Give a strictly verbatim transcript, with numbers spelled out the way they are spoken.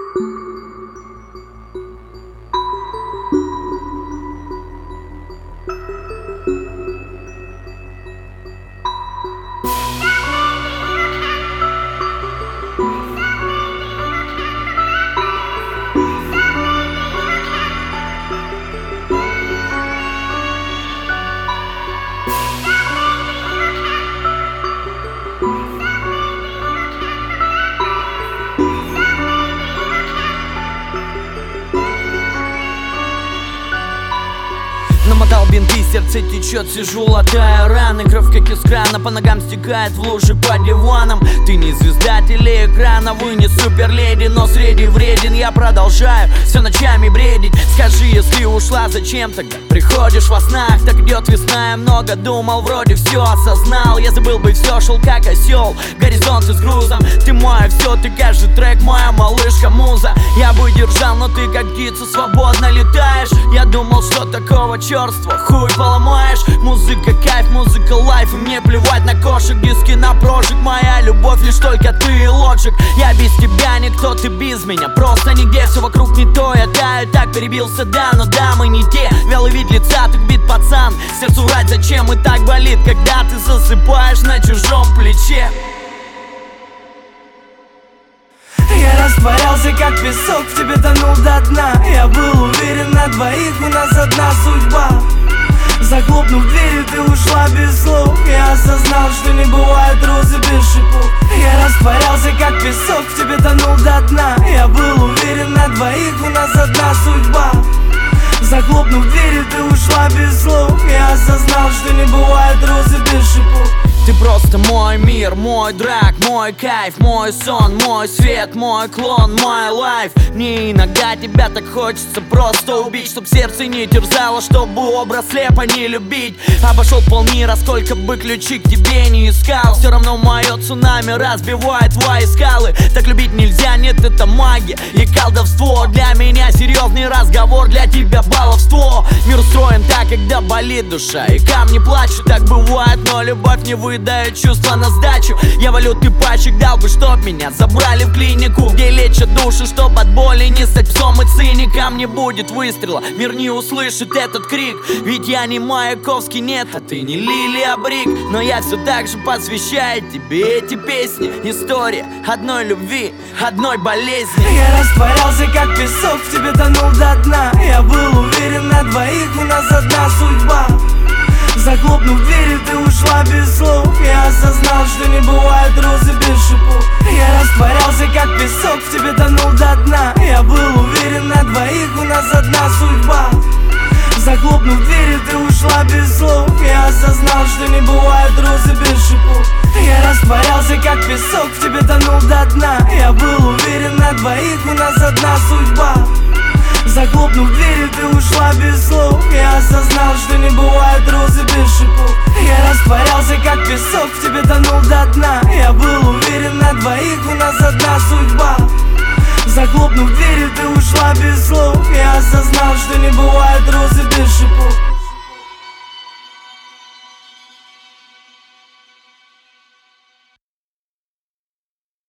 Намотал бинты, сердце течет, сижу, латаю раны. Кровь как из крана, по ногам стекает в лужи по диванам. Ты не звезда телеэкрана, вы не суперледи, но среди вреден. Я продолжаю все ночами бредить. Скажи, если ушла, зачем тогда приходишь во снах? Так идет весна, я много думал, вроде все осознал. Я забыл бы все, шел как осел, горизонты с грузом. Ты мое все, ты каждый трек, моя малышка муза. Я бы держал, но ты как птица свободно летаешь. Я думал, что такого черства хуй поломаешь. Музыка кайф, музыка лайф, и мне плевать на кошек. Диски на прожиг, моя любовь лишь только ты и лоджик. Я без тебя никто, ты без меня, просто нигде. Все вокруг не то, я таю, так перебился, да, но да, мы не те. Вялый вид лица, так бит пацан. Сердцу врать зачем, и так болит, когда ты засыпаешь на чужом плече. Я растворялся как песок, в тебе тонул до дна. Я был уверен, на двоих у нас одна судьба. Захлопнув дверь, ты ушла без слов. Я осознал, что не бывает розы без шипов. Я растворялся как песок, в тебе тонул до дна. Я был уверен, на двоих у нас одна судьба. Захлопнув дверь, ты ушла без слов. Я осознал, что не бывает розы без шипов. Ты просто мой мир, мой драк, мой кайф, мой сон, мой свет, мой клон, мой лайф. Мне иногда тебя так хочется просто убить, чтоб сердце не терзало, чтобы образ слепо не любить. Обошел полмира, сколько бы ключи к тебе не искал, все равно мое цунами разбивает твои скалы. Так любить нельзя, нет, это магия и колдовство. Для меня серьезный разговор, для тебя баловство. Мир устроен так, когда болит душа и камни плачут. Так бывает, но любовь не выдает чувства на сдачу. Я валютный пальчик дал бы, чтоб меня забрали в клинику, где лечат души, чтоб от боли не стать псом и циником. Не будет выстрела, мир не услышит этот крик. Ведь я не Маяковский, нет, а ты не Лилия Брик. Но я все так же посвящаю тебе эти песни. История одной любви, одной болезни. Я растворялся как песок, в тебе тонул до дна. Я был уверен, на двоих у нас одна судьба. Захлопнув дверь, ты ушла без слов. Я осознал, что не бывает розы без шипов. Я растворялся как песок, в тебе тонул до дна. Я был уверен, на двоих у нас одна судьба. Захлопнув дверь, ты ушла без слов. Я осознал, что не бывает розы без шипов. Я растворялся как песок, в тебе тонул до дна. Я был уверен, на двоих у нас одна судьба. Захлопнув дверь, ты ушла без слов. Я осознал, что не бывает розы без шипов. Я растворялся как песок, в тебе тонул до дна. Я был уверен, на двоих у нас одна судьба. Захлопнув дверь, ты ушла без слов. Я осознал, что не бывает розы без шипов.